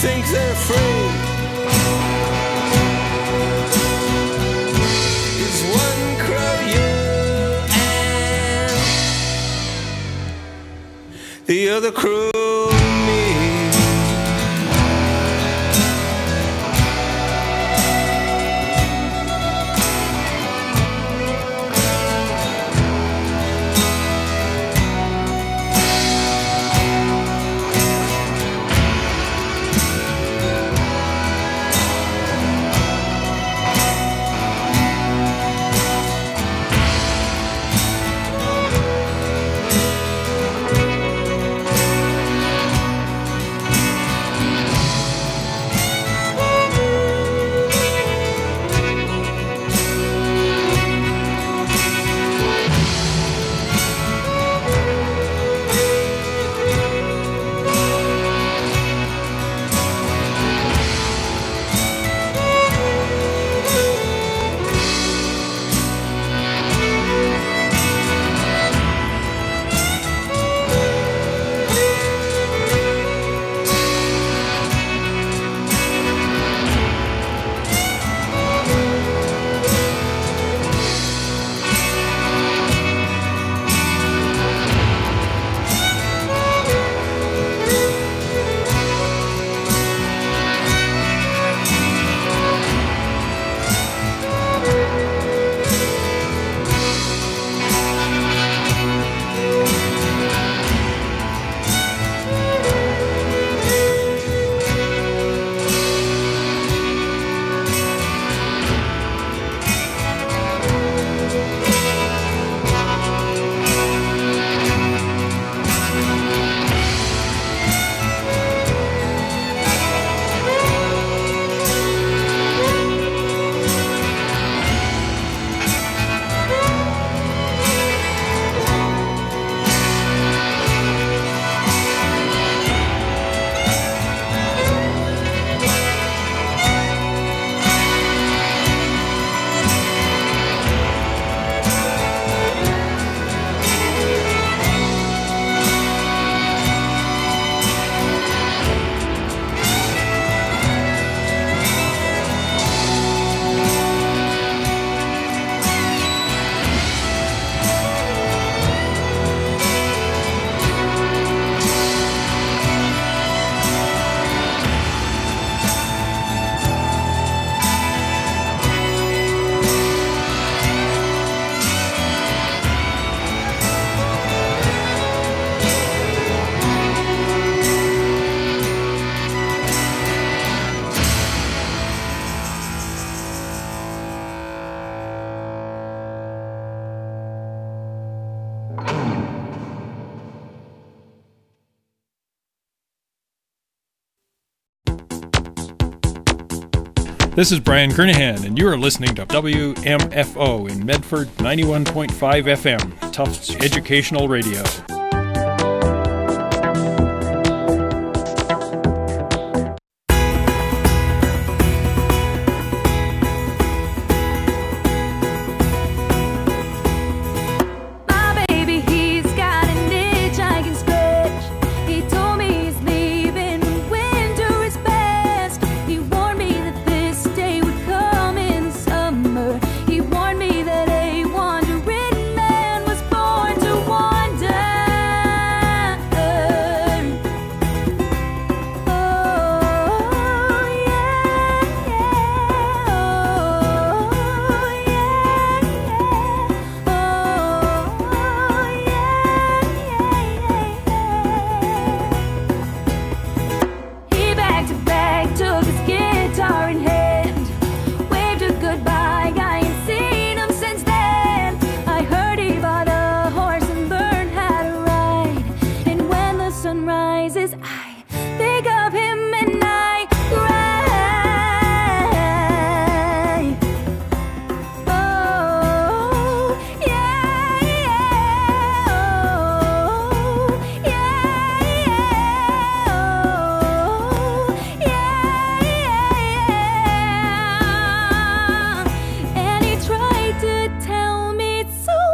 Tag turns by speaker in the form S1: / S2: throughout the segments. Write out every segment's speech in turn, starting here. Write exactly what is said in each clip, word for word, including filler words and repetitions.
S1: think they're free. Is one crow you and the other crow me.
S2: This is Brian Kernahan, and you are listening to W M F O in Medford, ninety-one point five F M, Tufts Educational Radio.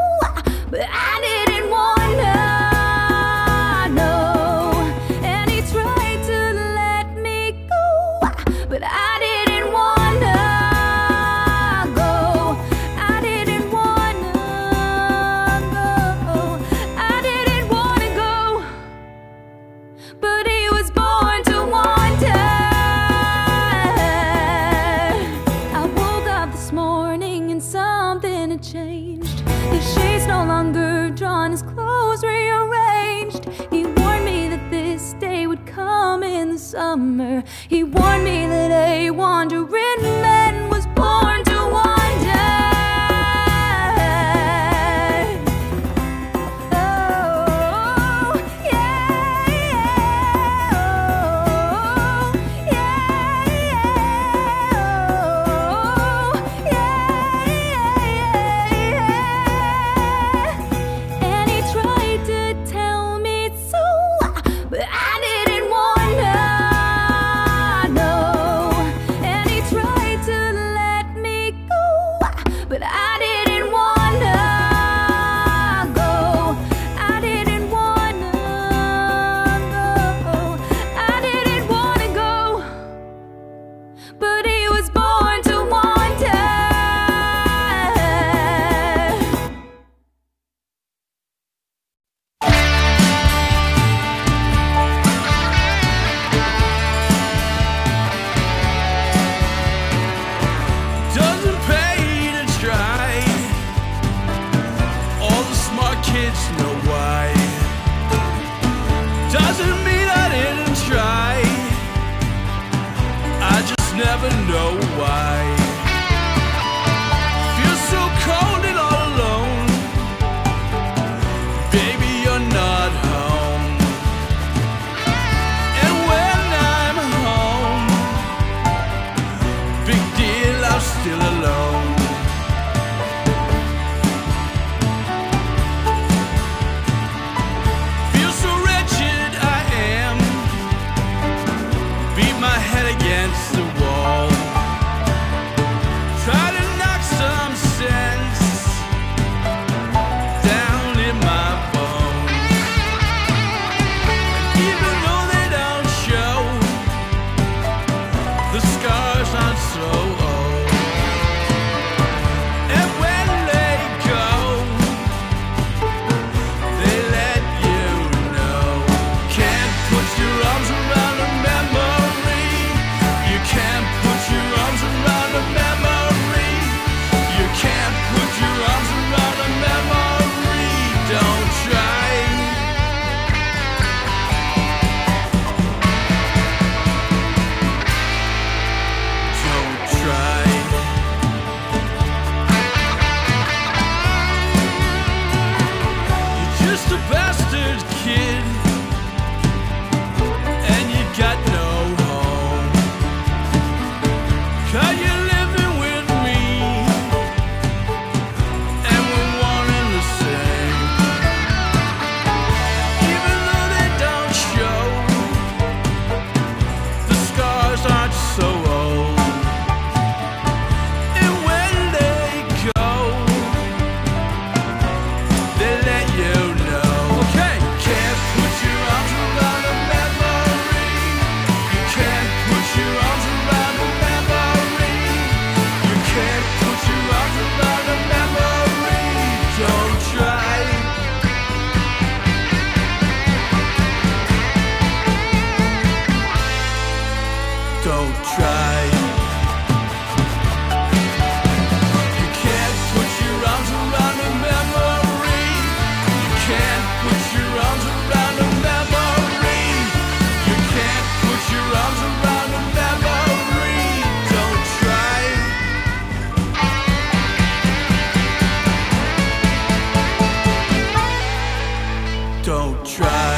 S3: But I didn't wanna know, and he tried but he was born to wander. I woke up this morning and something had changed. The shades no longer drawn, his clothes rearranged. He warned me that this day would come in the summer. He warned me that a wandering man was born to wander.
S1: Never know why. Feel so cold and all alone. Baby, you're not home. And when I'm home, big deal, I'm still alone. Feel so wretched I am. Beat my head against the wall. Try to knock some sense down in my bones. And even though they don't show, the scars aren't so old. And when they go, they let you know. Can't put your arms around a memory. You can't put your arms around a memory. You can't put your arms around a memory. Don't try. Don't try. You're just a bastard kid, and you got no home. 'Cause you're living with me, and we're one and the same. Even though they don't show, the scars aren't so old. And when they go, they let you know. Okay, can't put your arms around a memory. You can't put your arms around a memory. You can't put your arms around a memory. Don't try. Don't try. You can't put your arms around a memory. You can't put your arms around a memory. You can't put your arms around a memory. Don't try. Don't try.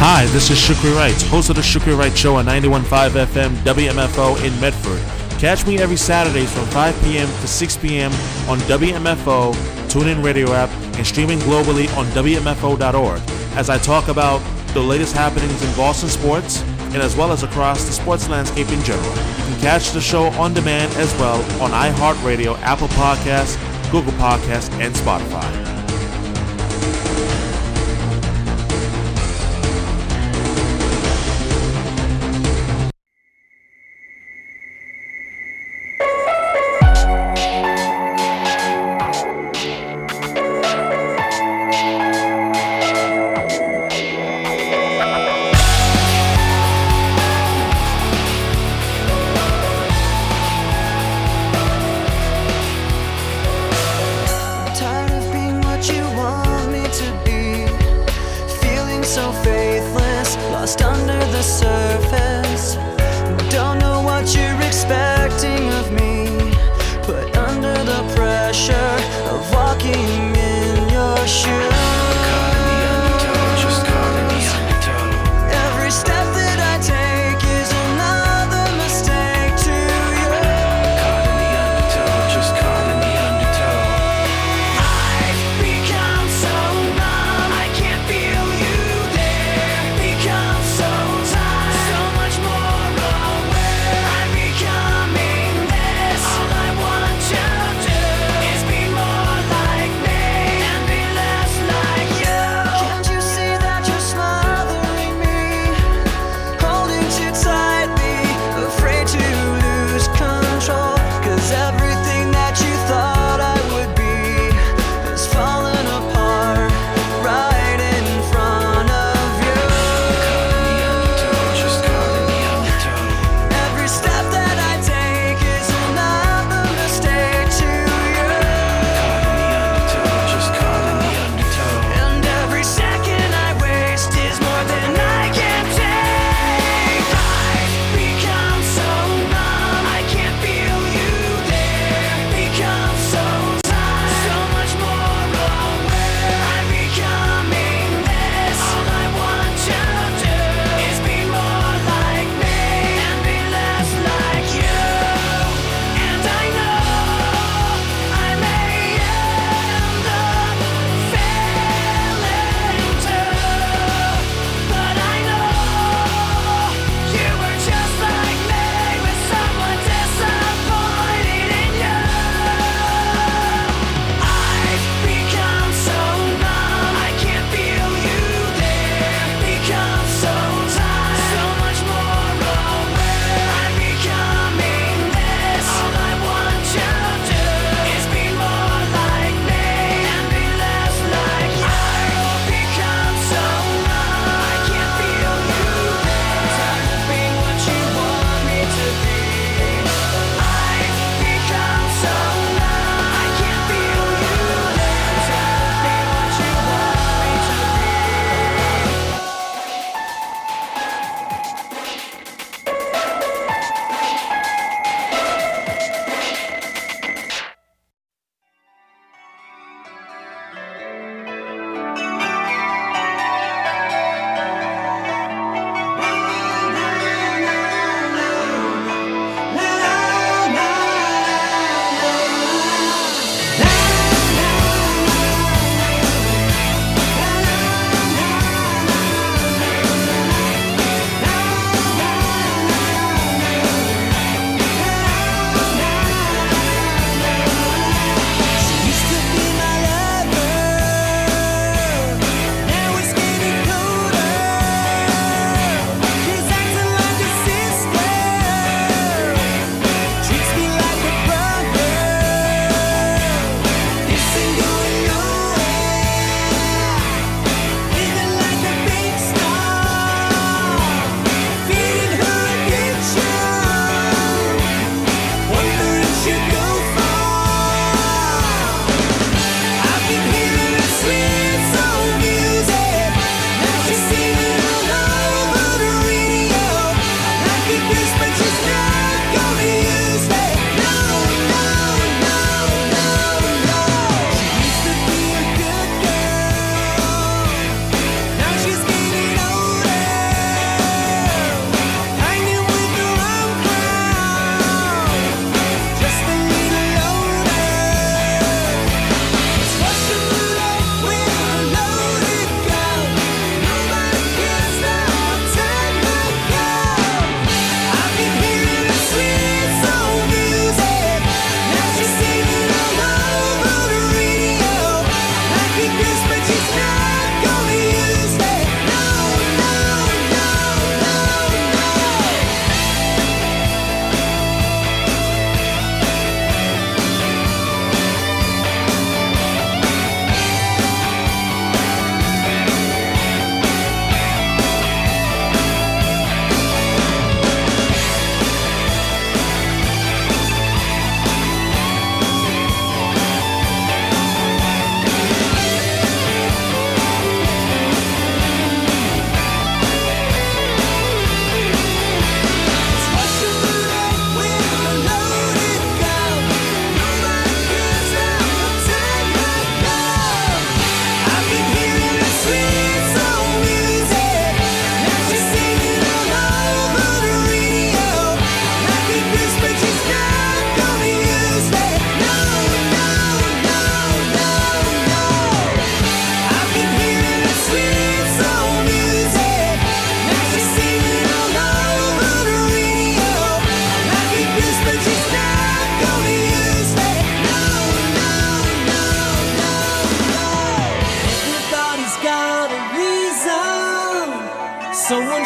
S4: Hi, this is Shukri Wright, host of the Shukri Wright Show on ninety-one point five F M W M F O in Medford. Catch me every Saturdays from five p.m. to six p.m. on W M F O, TuneIn Radio app, and streaming globally on W M F O dot org as I talk about the latest happenings in Boston sports and as well as across the sports landscape in general. You can catch the show on demand as well on iHeartRadio, Apple Podcasts, Google Podcasts, and Spotify.
S5: All I want to do is be more like me and be less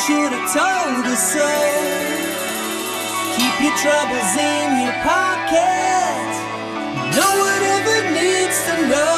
S5: should have told us so. Keep your troubles in your pocket. No one ever needs to know.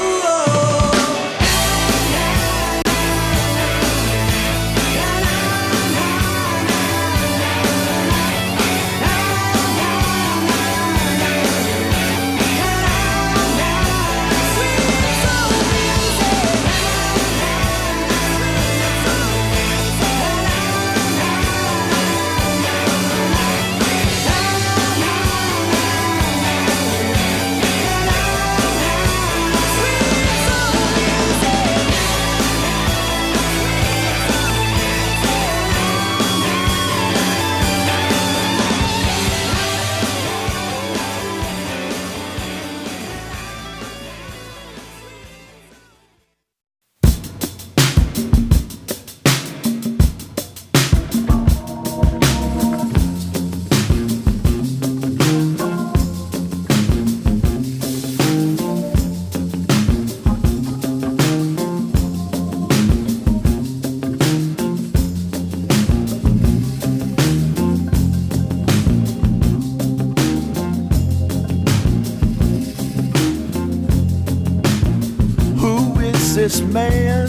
S6: This man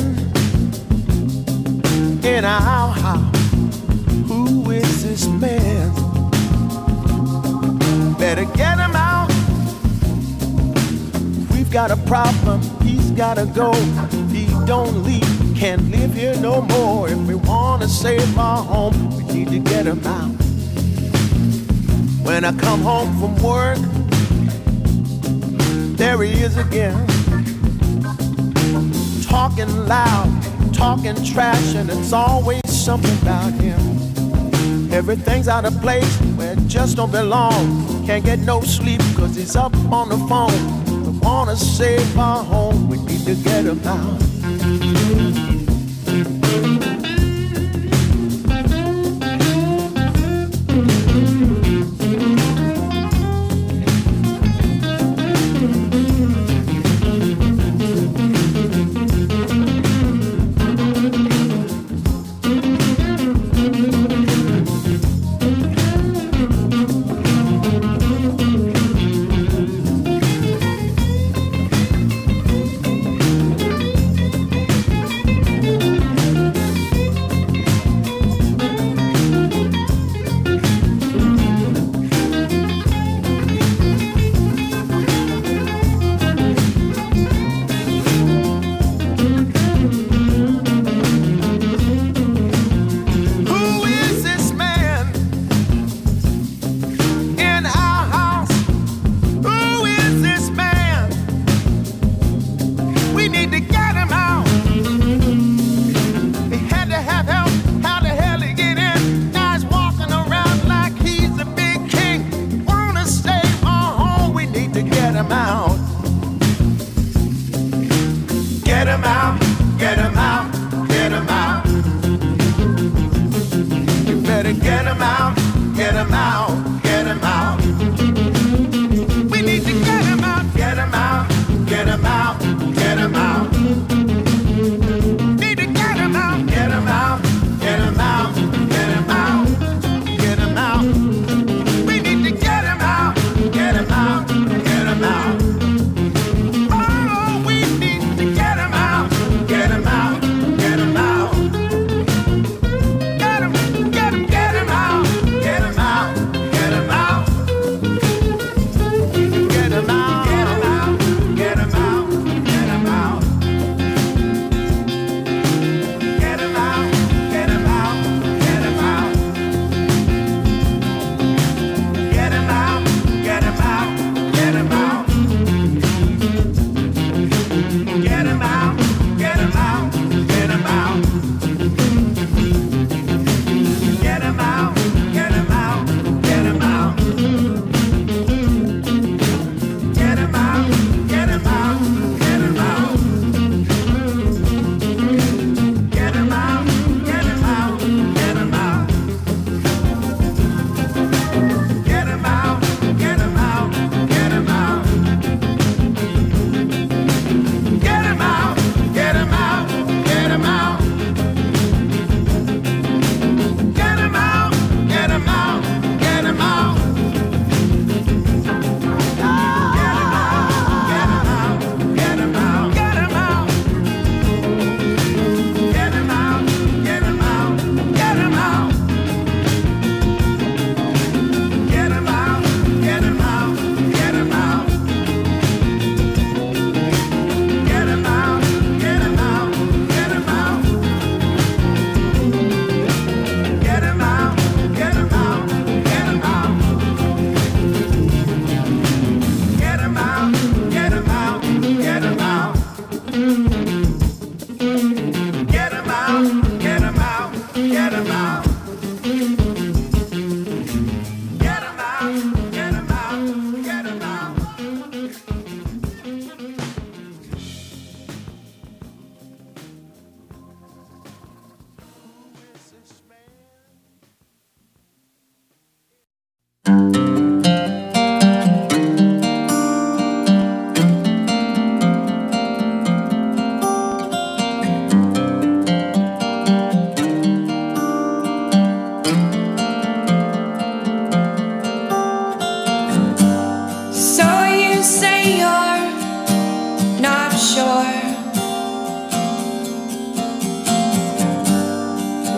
S6: in our house, who is this man? Better get him out. We've got a problem, he's gotta go. If he don't leave, we can't live here no more. If we wanna save our home, we need to get him out. When I come home from work, there he is again. Talking loud, talking trash, and it's always something about him. Everything's out of place where it just don't belong. Can't get no sleep cause he's up on the phone. We wanna save our home, we need to get him out. Get him out.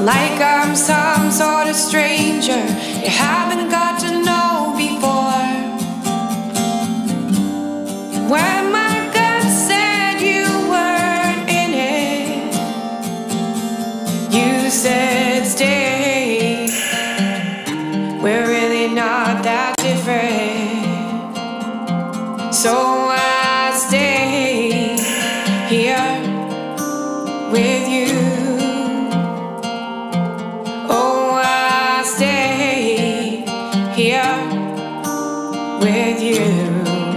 S7: like I'm some sort of stranger you haven't got to know before. When my gut said you weren't in it, you said stay. We're really not that different, so I stay here with you. Oh, I stay here with you.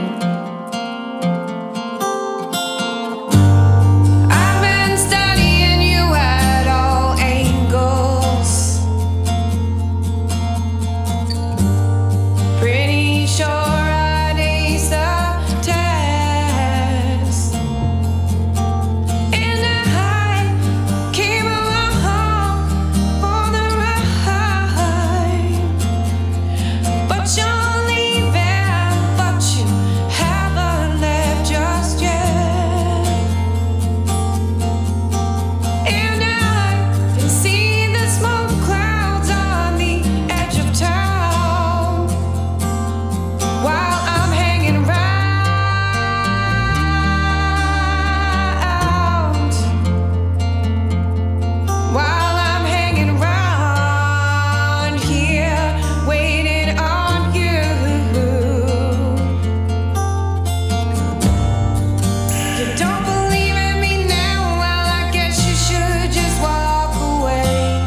S7: I've been studying you at all angles. Pretty sure I'd ace the test. And I came along for the ride. But you're leaving, but you haven't left just yet. And I can see the smoke clouds on the edge of town while I'm hanging round. While I'm hanging round here, waiting on you. You don't believe in me now? Well, I guess you should just walk away.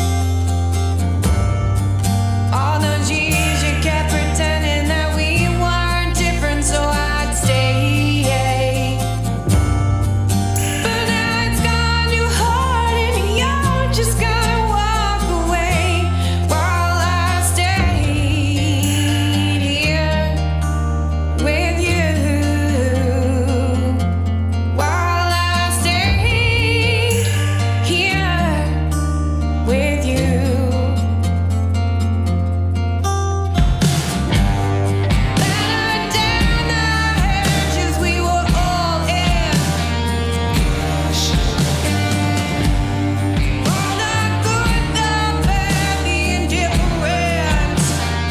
S7: All those years you kept pretending that we weren't different, so I'd stay. But now it's gone, you hard and you're just gonna walk away while I stayed here with you. While I stayed here with you. Better down the hedges we were all in. All the good, the bad, the indifferent.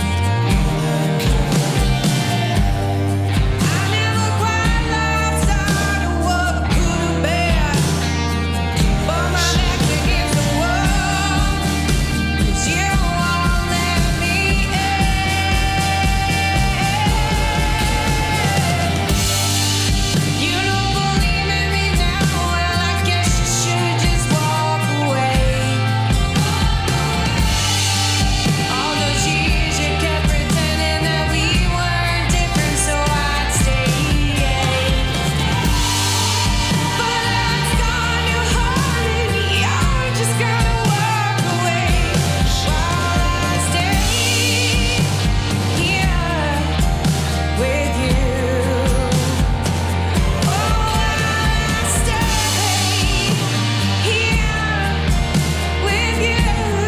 S7: I never quite lost sight of what could have been, but my back's against the wall, 'cause you won't let me in. You don't believe in me now? Well, I guess you should just walk away. All those years you kept pretending that we weren't different, so I'd stay. But it's gone, you hard and you're just gonna walk away while I stay here with you. Oh, I stay here with you.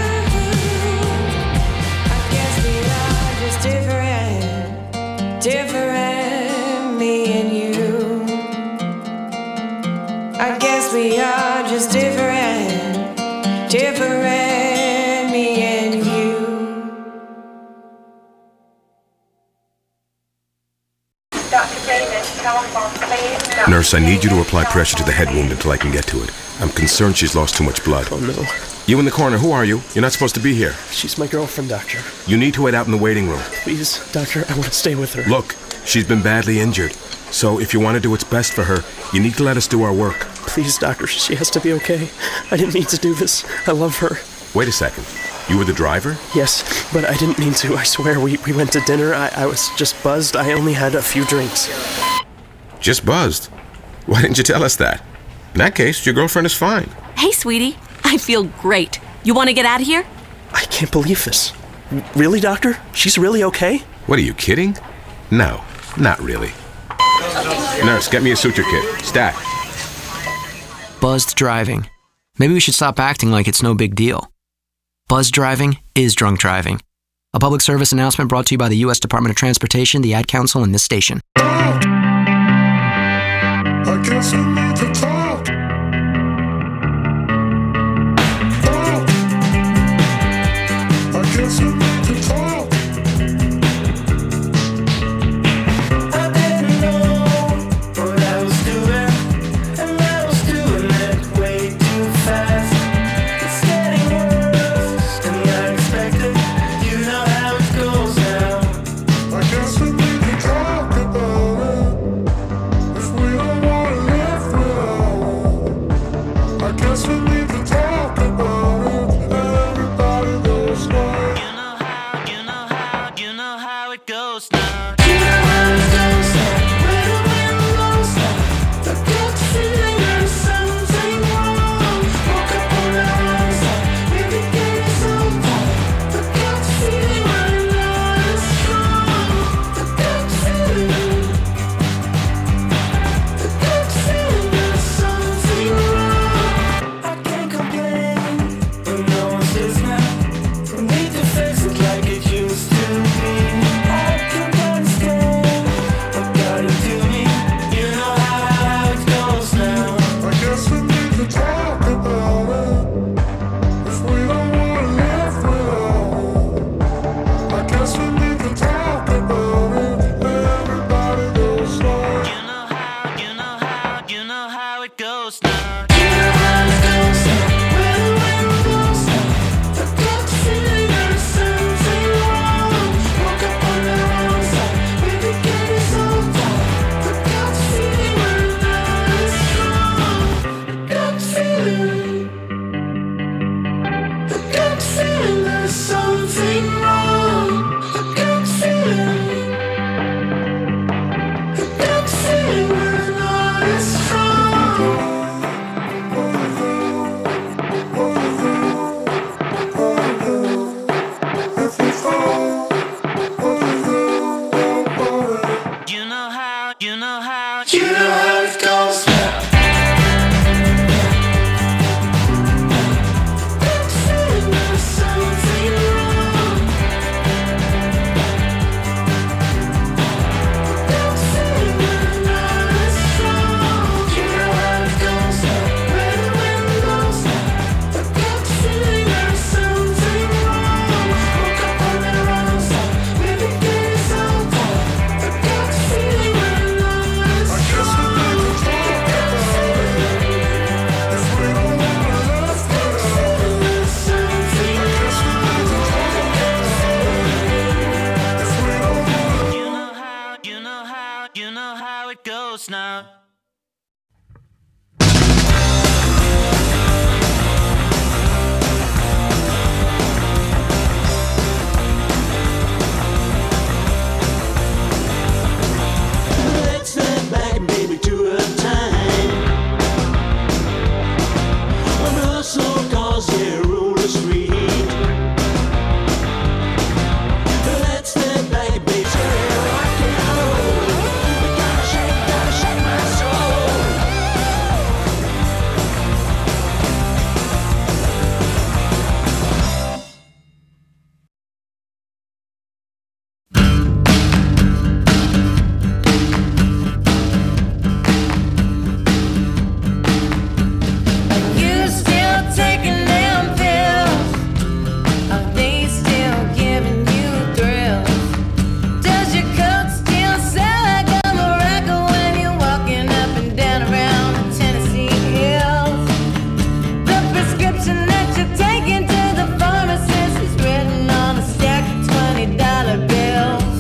S7: I guess we are just different, different, me and you. I guess we are just different, different, me and you.
S8: Nurse, I need you to apply pressure to the head wound until I can get to it. I'm concerned she's lost too much blood.
S9: Oh, no.
S8: You in the corner, who are you? You're not supposed to be here.
S9: She's my girlfriend, Doctor.
S8: You need to wait out in the waiting room.
S9: Please, Doctor, I want to stay with her.
S8: Look, she's been badly injured. So if you want to do what's best for her, you need to let us do our work.
S9: Please, Doctor, she has to be okay. I didn't mean to do this. I love her.
S8: Wait a second. You were the driver?
S9: Yes, but I didn't mean to. I swear, we, we went to dinner. I, I was just buzzed. I only had a few drinks.
S8: Just buzzed? Why didn't you tell us that? In that case, your girlfriend is fine.
S10: Hey, sweetie. I feel great. You want to get out of here?
S9: I can't believe this. Really, Doctor? She's really okay?
S8: What, are you kidding? No, not really. Nurse, get me a suture kit. Stat.
S11: Buzzed driving. Maybe we should stop acting like it's no big deal. Buzzed driving is drunk driving. A public service announcement brought to you by the U S Department of Transportation, the Ad Council, and this station.
S12: I guess we need to talk. Talk.
S5: goes now. You know how it goes now. When the wind blows now. The clock's ticking and the sun's in wrong. Woke up on the wrong side. Baby, get me so down. The clock's ticking when the night is strong. The clock's ticking. The clock's ticking. There's something wrong. The clock's ticking. The clock's ticking when the night is strong. You know how, you know how, you know how it goes now. There's something wrong. There's something when the night is strong. You know how it goes now. When the wind blows now. The clock's ticking, there's something wrong. Woke up on the wrong side. Baby, get it so down. The clock's ticking when the night is strong. You know how, you know how, you know how it goes now. Let's step back, baby, to a time when hustle cars, yeah, rule the street. Let's step back, baby, to rock and roll. Gotta shake, gotta shake my soul. You still taking them pills? Are they still giving you thrills? Does your coat still sound like a miracle when you're walking up and down around the Tennessee hills? The prescription that you're taking to the pharmacist is written on a stack of twenty dollar bills.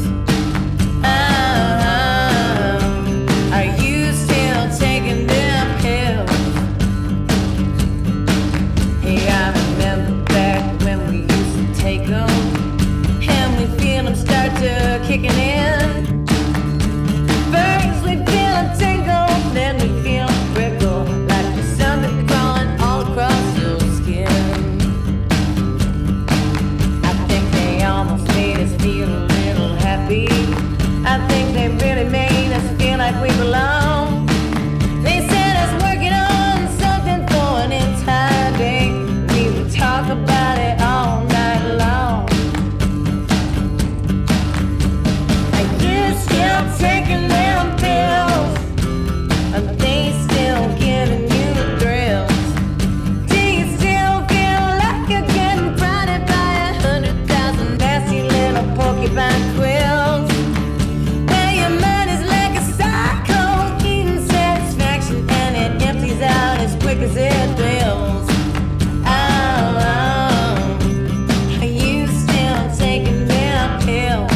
S5: Oh, are you still taking them pills? Hey, I remember back when we used to take them, and we feel them start to kicking in. First we feel a tingle, then we feel a prickle, like there's something crawling all across your skin. I think they almost made us feel a little happy. I think they really made us feel like we belong. They set us working on something for an entire day. We would talk about it all night long. Are you still taking them pills? Are they still giving you the thrills? Do you still feel like you're getting prodded by a hundred thousand nasty little porcupine quills? Where your mind is like a cycle, eating satisfaction, and it empties out as quick as it fills. Oh, oh, are you still taking them pills?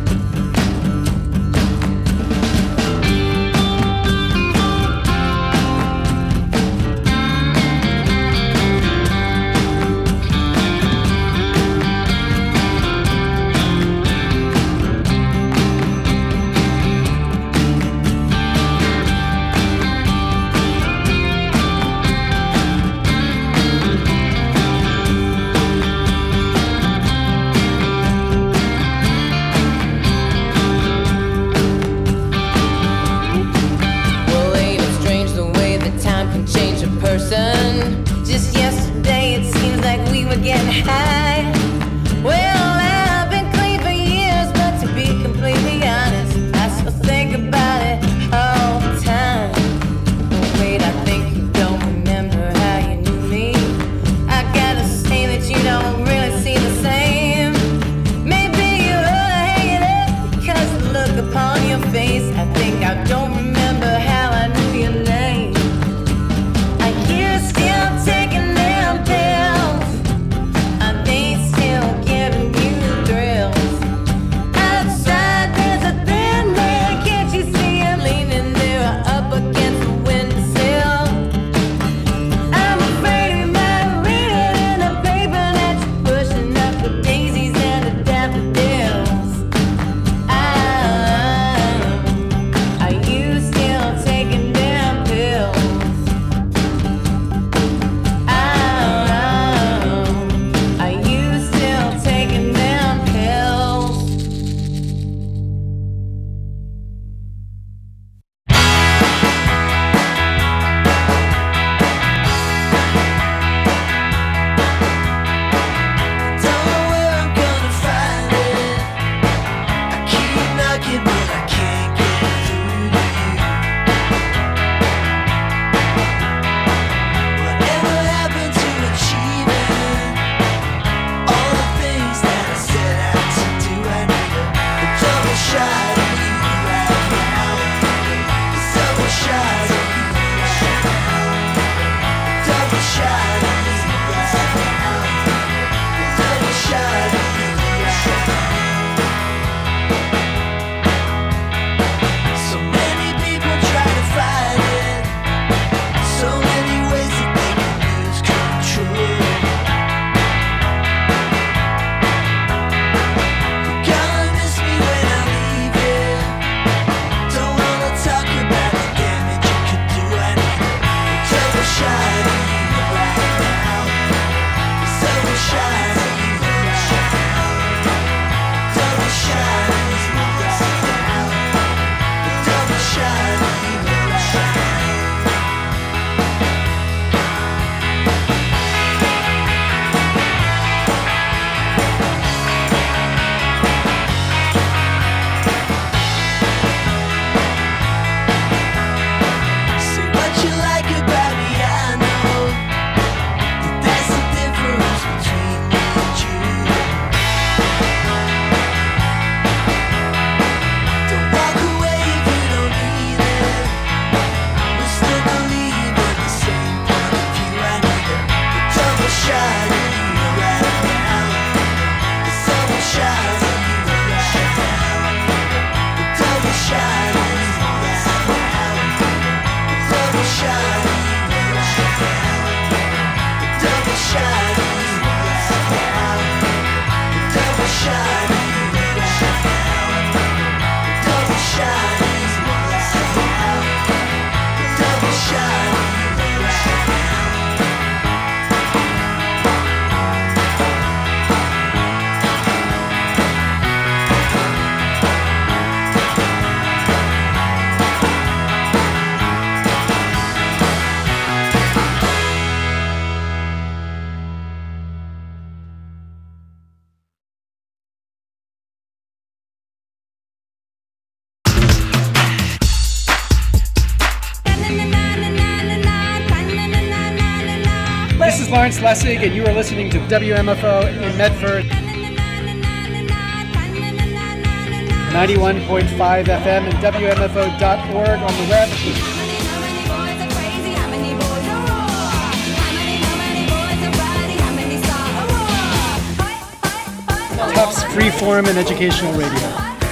S5: Well, ain't it strange the way that time can change a person? Just yesterday it seems like we were getting high. Well, I've been clean for years, but to be completely honest, I still think about it all the time. But wait, I think you don't remember how you knew me. I gotta say that you don't really see the same. Maybe you ought to hang it up because the look upon your face. I think I don't remember how I knew your name.
S12: is Lawrence Lessig, and you are listening to W M F O in Medford. ninety-one point five F M and W M F O dot org on the web. Tufts Freeform and Educational Radio.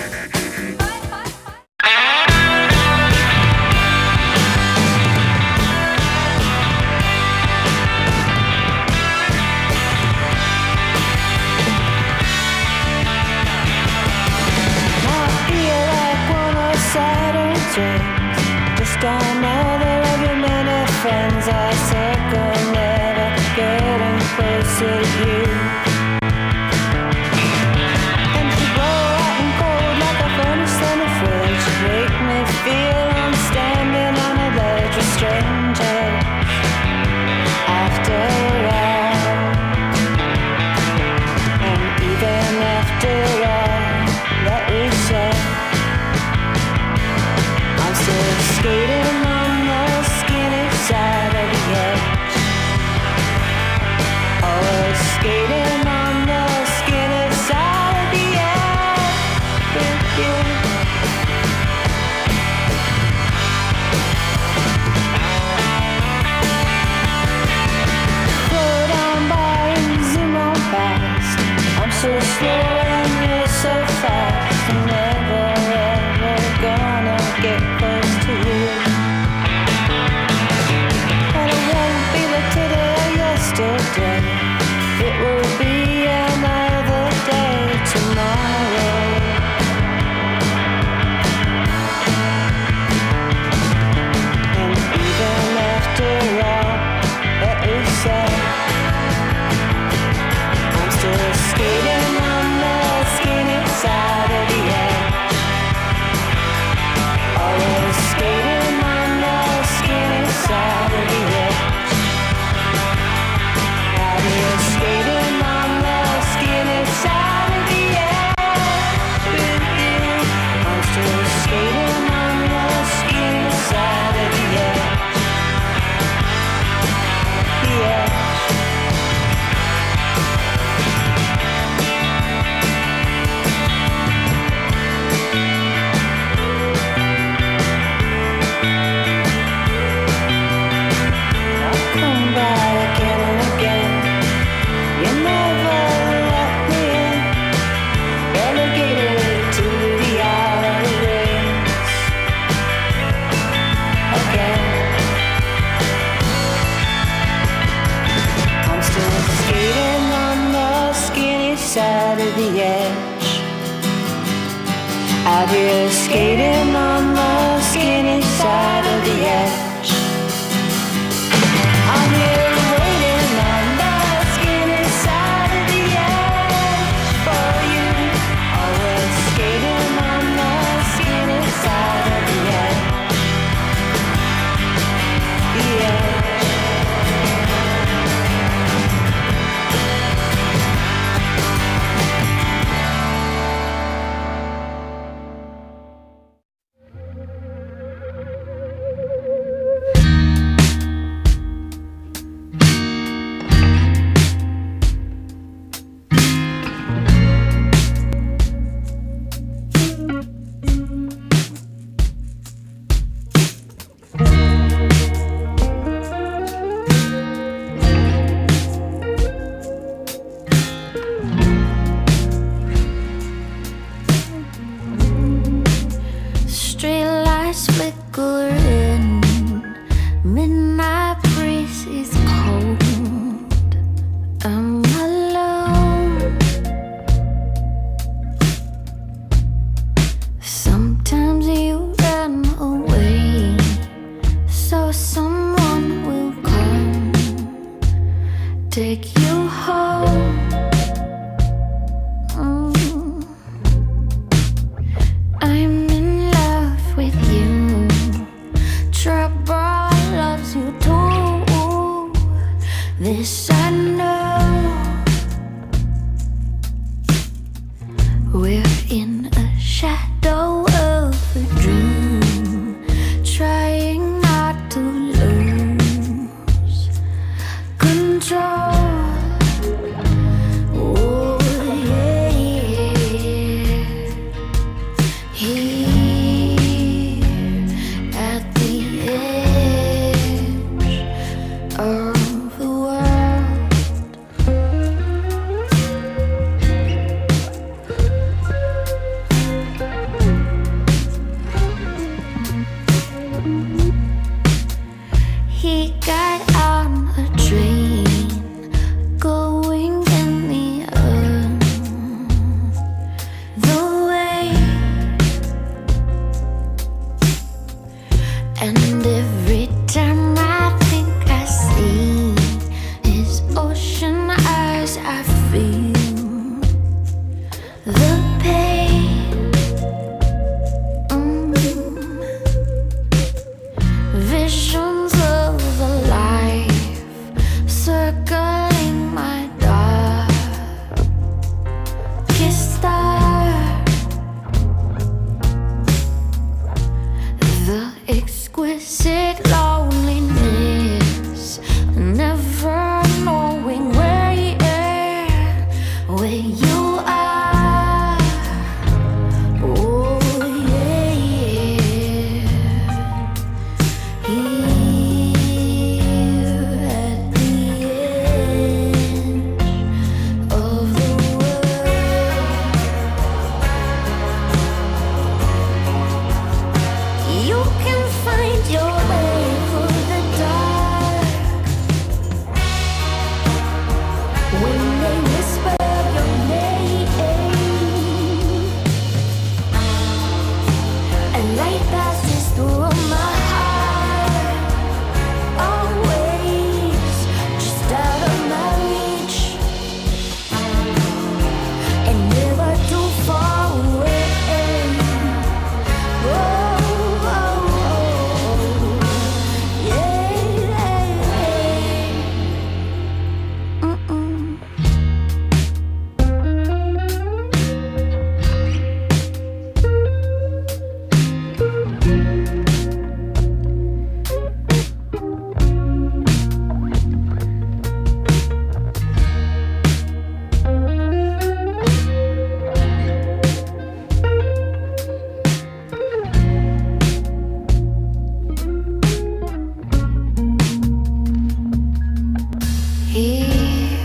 S5: Just another of your many friends I circle, never getting closer to you. And you blow hot and cold like a furnace in a fridge. Make me feel I'm standing on a ledge with strangers. After all, and even after all that we said, still skating on the skinny side of the edge. Always skating on the skinny side of the edge with you. Slow down by and zoom on fast. I'm so slow and you're so fast. I'm never ever gonna get close to you. And it won't be like today, yesterday. It will be another day tomorrow. And even after all that we said, I'm still skating on the skinny side of the edge. Always skating on the skinny side of the edge. Out here skating on the skinny side of the edge with you. I'm still skating on the skinny side of the edge. The edge. Come back again and again. You never let me in. Relegated to the outer rings again. I'm still skating on the skinny side of the edge. Out here skating on the skinny side of the edge. I'm here waiting on the skinny side of the edge for you. Always skating on the skinny side of the edge. The edge. Streetlights flickering, midnight breeze is cold. I'm alone. Sometimes you run away, so someone will come, take you home. Mm. I'm in love with you. Trouble loves you too. This I know. We're in a shadow of a dream, trying not to lose control.
S3: got on a train going any other way, and every time I think I see his ocean eyes, I feel the pain. Mm. Visions of a life circling my darkest star. The exquisite loneliness, never knowing where you are, where you are. Oh yeah, yeah. Here at the end of the world, you can find your way through the dark when they whisper your name. A light passes through my heart, always just out of my reach, and never too far away. Oh, oh, oh, yeah. Mm-mm. Here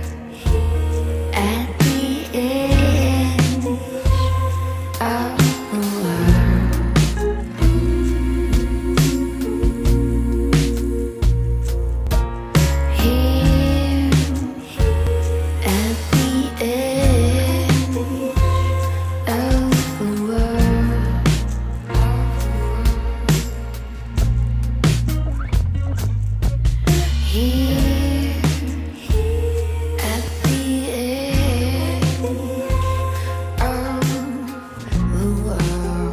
S3: at the end of the world, here at the end of the world. Here at the end of the world.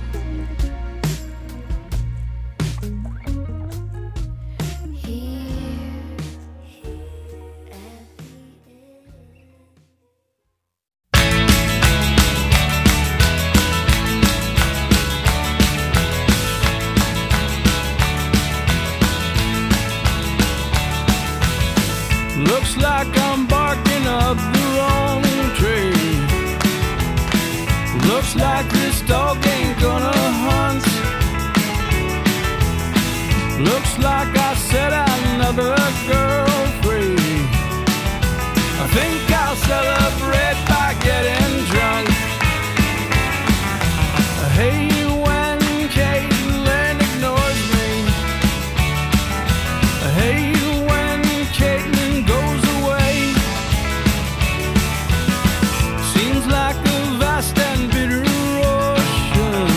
S1: Looks like I'm barking up the wrong tree. Looks like this dog ain't gonna hunt. Looks like I set another girl free. I think I'll celebrate by getting drunk. I hate when Caitlin ignores me. I hate when Caitlin goes away. Seems like a vast and bitter ocean.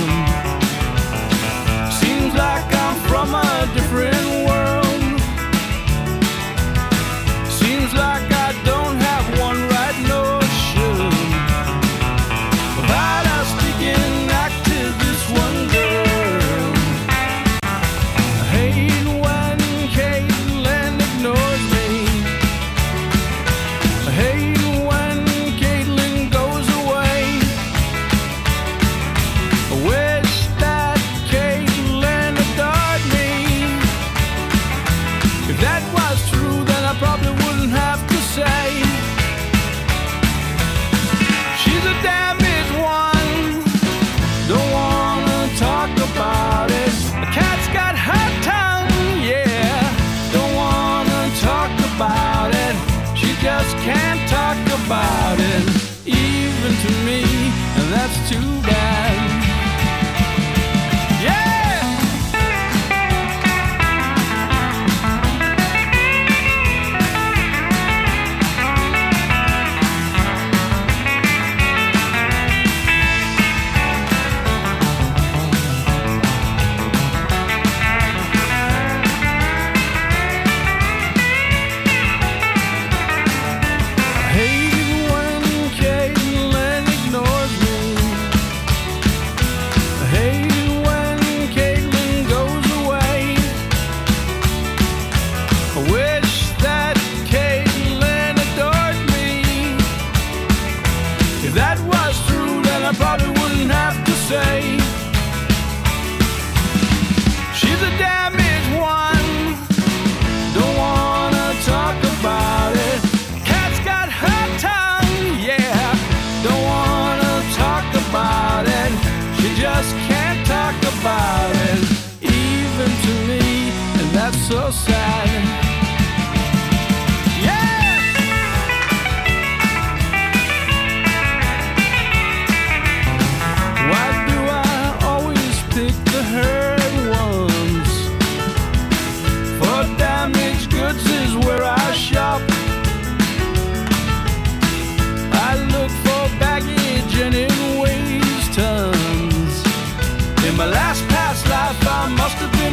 S1: Seems like I'm from a different world. Seems like I don't have one right notion of how to speak and act to this one girl. I hate when Caitlin ignores me. I hate when Caitlin goes away. I wish that Caitlin adored me. If that was true, then I probably wouldn't have to say she's a damaged one. Don't wanna talk about it. The cat's got her tongue, yeah. Don't wanna talk about it. She just can't talk about it, even to me, and that's too bad. Yeah!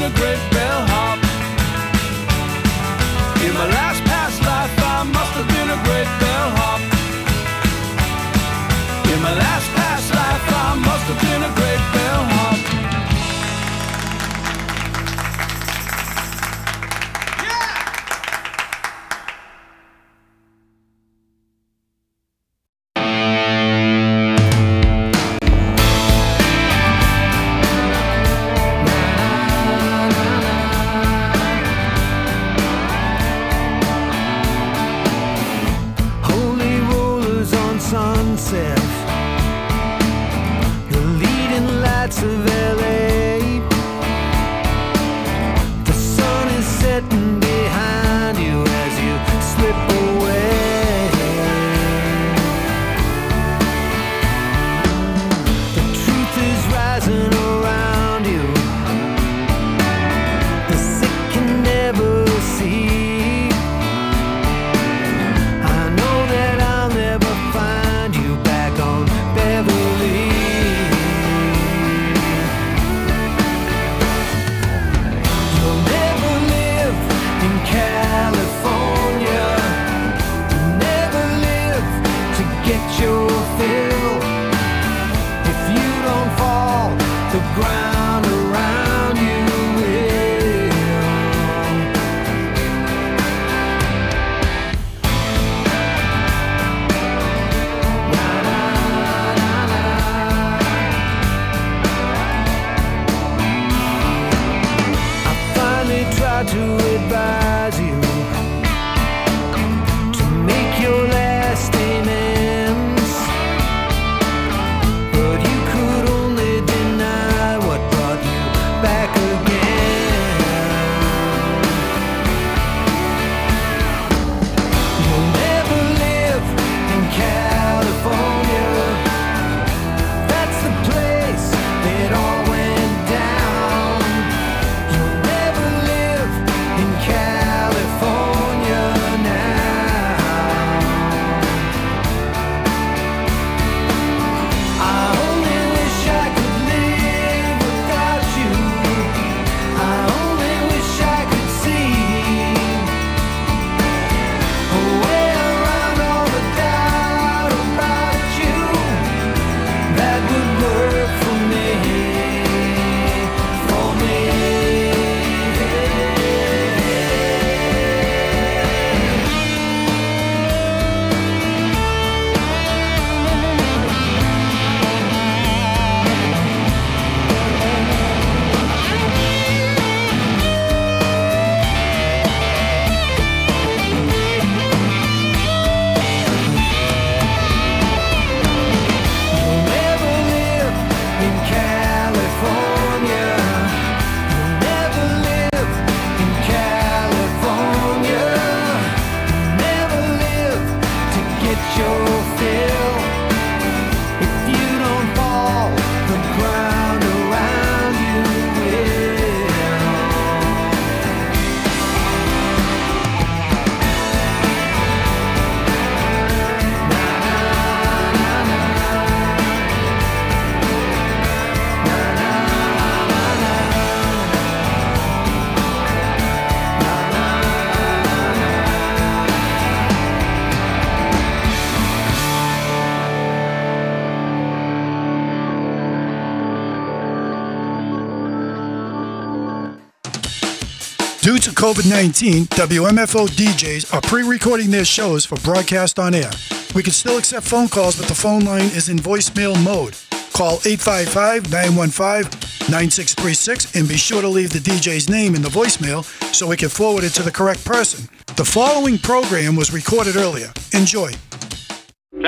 S1: a great bellhop. In my last past life, I must have been a great bellhop. In my last past life, I must have been a great bellhop.
S13: Holy rollers on Sunset, the leading lights of L A. The sun is setting behind you as you slip away. The truth is rising around you. The sick can never see. I know that I'll never find you back on Beverly. You'll never live in California. You'll never live to get your fill. If you don't fall, the ground around you will. I finally tried to advise you to make your last amends, but you could only deny what brought you back again. You'll never live in California. That's the place it all went down. You'll never live in California now. I only wish I could live without you. I only wish I could see a way around all the doubt about you that would work for me, for me. You'll never live in California. You'll never live in California. You'll never live to get your fill. If you don't fall, the ground around you will.
S14: Due to COVID nineteen, W M F O D Js are pre-recording their shows for broadcast on air. We can still accept phone calls, but the phone line is in voicemail mode. Call eight five five, nine one five, nine six three six and be sure to leave the D J's name in the voicemail so we can forward it to the correct person. The following program was recorded earlier. Enjoy.